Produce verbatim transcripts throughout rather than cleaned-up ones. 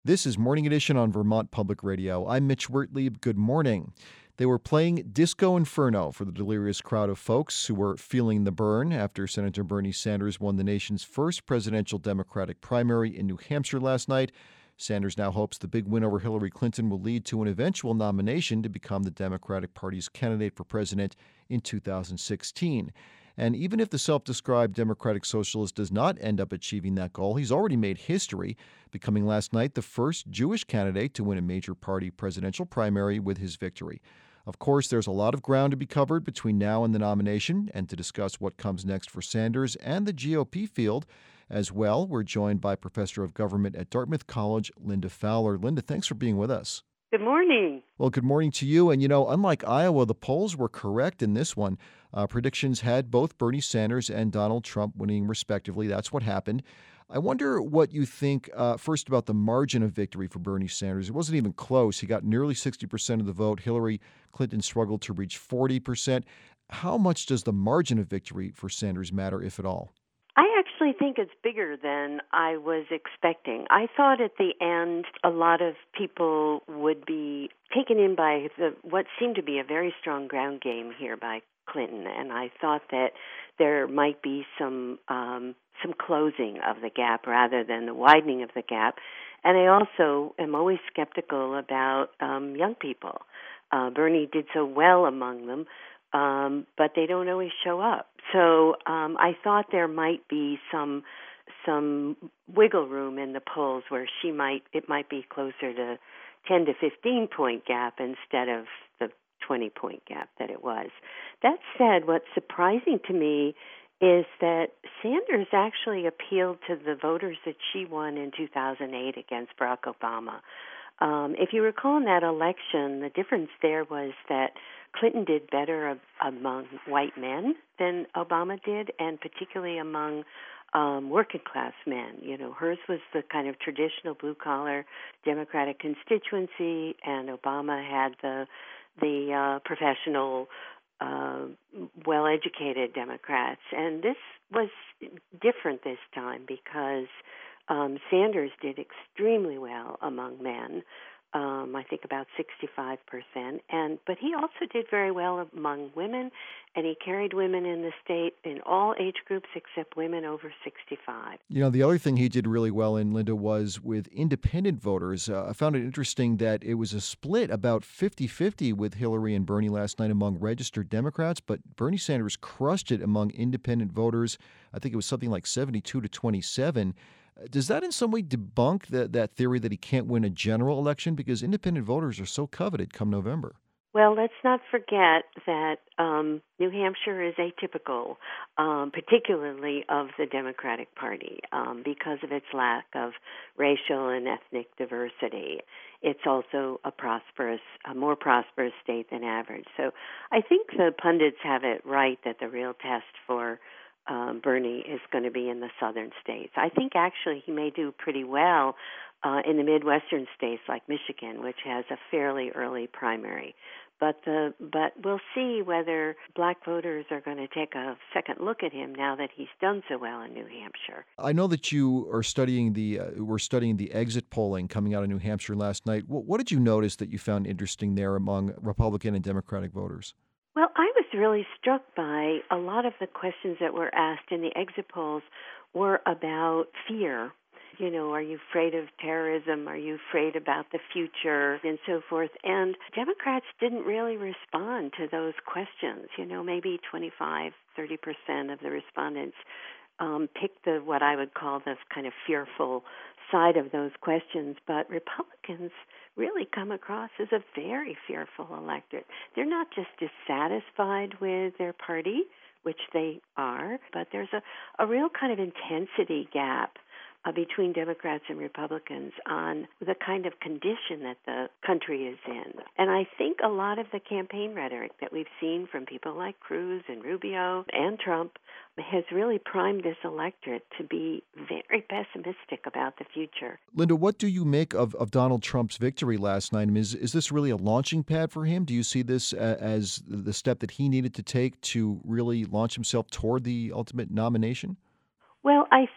This is Morning Edition on Vermont Public Radio. I'm Mitch Wertlieb. Good morning. They were playing Disco Inferno for the delirious crowd of folks who were feeling the burn after Senator Bernie Sanders won the nation's first presidential Democratic primary in New Hampshire last night. Sanders now hopes the big win over Hillary Clinton will lead to an eventual nomination to become the Democratic Party's candidate for president in two thousand sixteen. And even if the self-described Democratic Socialist does not end up achieving that goal, he's already made history, becoming last night the first Jewish candidate to win a major party presidential primary with his victory. Of course, there's a lot of ground to be covered between now and the nomination, and to discuss what comes next for Sanders and the G O P field as well, we're joined by Professor of Government at Dartmouth College, Linda Fowler. Linda, thanks for being with us. Good morning. Well, good morning to you. And, you know, unlike Iowa, the polls were correct in this one. Uh, predictions had both Bernie Sanders and Donald Trump winning respectively. That's what happened. I wonder what you think, uh, first, about the margin of victory for Bernie Sanders. It wasn't even close. He got nearly sixty percent of the vote. Hillary Clinton struggled to reach forty percent. How much does the margin of victory for Sanders matter, if at all? I actually think it's bigger than I was expecting. I thought at the end a lot of people would be taken in by the what seemed to be a very strong ground game here by Clinton, and I thought that there might be some um, some closing of the gap rather than the widening of the gap. And I also am always skeptical about um, young people. Uh, Bernie did so well among them. Um, but they don't always show up. So um, I thought there might be some some wiggle room in the polls where she might it might be closer to ten to fifteen point gap instead of the twenty point gap that it was. That said, what's surprising to me is that Sanders actually appealed to the voters that she won in two thousand eight against Barack Obama. Um, if you recall in that election, the difference there was that Clinton did better ab- among white men than Obama did, and particularly among um, working class men. You know, hers was the kind of traditional blue collar Democratic constituency, and Obama had the the uh, professional, uh, well educated Democrats. And this was different this time because Um, Sanders did extremely well among men, um, I think about sixty-five percent, and but he also did very well among women, and he carried women in the state in all age groups except women over sixty-five. You know, the other thing he did really well in, Linda, was with independent voters. Uh, I found it interesting that it was a split about fifty-fifty with Hillary and Bernie last night among registered Democrats, but Bernie Sanders crushed it among independent voters. I think it was something like seventy-two to twenty-seven. Does that in some way debunk that, that theory that he can't win a general election? Because independent voters are so coveted come November. Well, let's not forget that um, New Hampshire is atypical, um, particularly of the Democratic Party, um, because of its lack of racial and ethnic diversity. It's also a prosperous, a more prosperous state than average. So I think the pundits have it right that the real test for Um, Bernie is going to be in the southern states. I think actually he may do pretty well uh, in the Midwestern states like Michigan, which has a fairly early primary. But the but we'll see whether black voters are going to take a second look at him now that he's done so well in New Hampshire. I know that you are studying the uh, were studying the exit polling coming out of New Hampshire last night. What, what did you notice that you found interesting there among Republican and Democratic voters? Well, I was really struck by a lot of the questions that were asked in the exit polls were about fear. You know, are you afraid of terrorism? Are you afraid about the future? And so forth. And Democrats didn't really respond to those questions. You know, maybe twenty-five, thirty percent of the respondents um, picked the what I would call the kind of fearful side of those questions. But Republicans really come across as a very fearful electorate. They're not just dissatisfied with their party, which they are, but there's a, a real kind of intensity gap uh, between Democrats and Republicans on the kind of condition that the country is in. And I think a lot of the campaign rhetoric that we've seen from people like Cruz and Rubio and Trump has really primed this electorate to be very pessimistic about the future. Linda, what do you make of, of Donald Trump's victory last night? I mean, is, is this really a launching pad for him? Do you see this a, as the step that he needed to take to really launch himself toward the ultimate nomination? Well, I think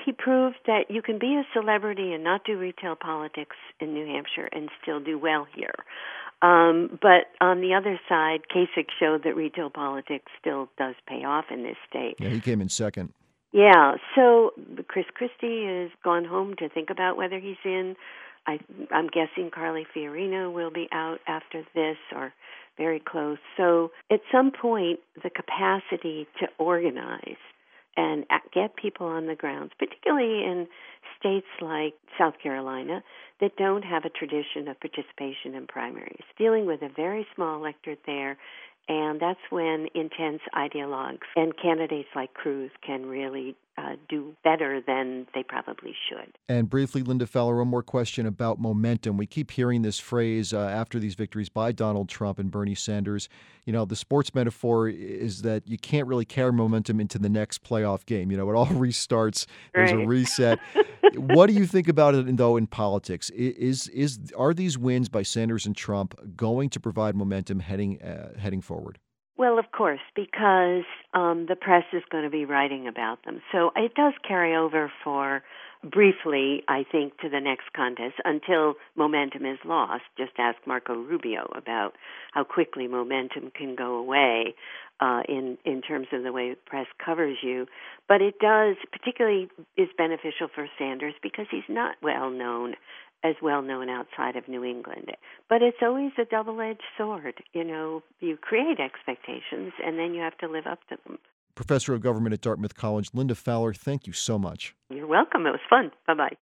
he proved that you can be a celebrity and not do retail politics in New Hampshire and still do well here. Um, but on the other side, Kasich showed that retail politics still does pay off in this state. Yeah, he came in second. Yeah, so Chris Christie has gone home to think about whether he's in. I, I'm guessing Carly Fiorina will be out after this or very close. So at some point, the capacity to organize and get people on the grounds, particularly in states like South Carolina that don't have a tradition of participation in primaries, dealing with a very small electorate there. And that's when intense ideologues and candidates like Cruz can really uh, do better than they probably should. And briefly, Linda Fowler, one more question about momentum. We keep hearing this phrase uh, after these victories by Donald Trump and Bernie Sanders. You know, the sports metaphor is that you can't really carry momentum into the next playoff game. You know, it all restarts. There's Right. a reset. What do you think about it, though, in politics? Is is are these wins by Sanders and Trump going to provide momentum heading uh, heading forward? Well, of course, because um, the press is going to be writing about them. So it does carry over for briefly, I think, to the next contest until momentum is lost. Just ask Marco Rubio about how quickly momentum can go away uh, in, in terms of the way the press covers you. But it does, particularly is beneficial for Sanders because he's not well known as well known outside of New England. But it's always a double-edged sword. You know, you create expectations, and then you have to live up to them. Professor of Government at Dartmouth College, Linda Fowler, thank you so much. You're welcome. It was fun. Bye-bye.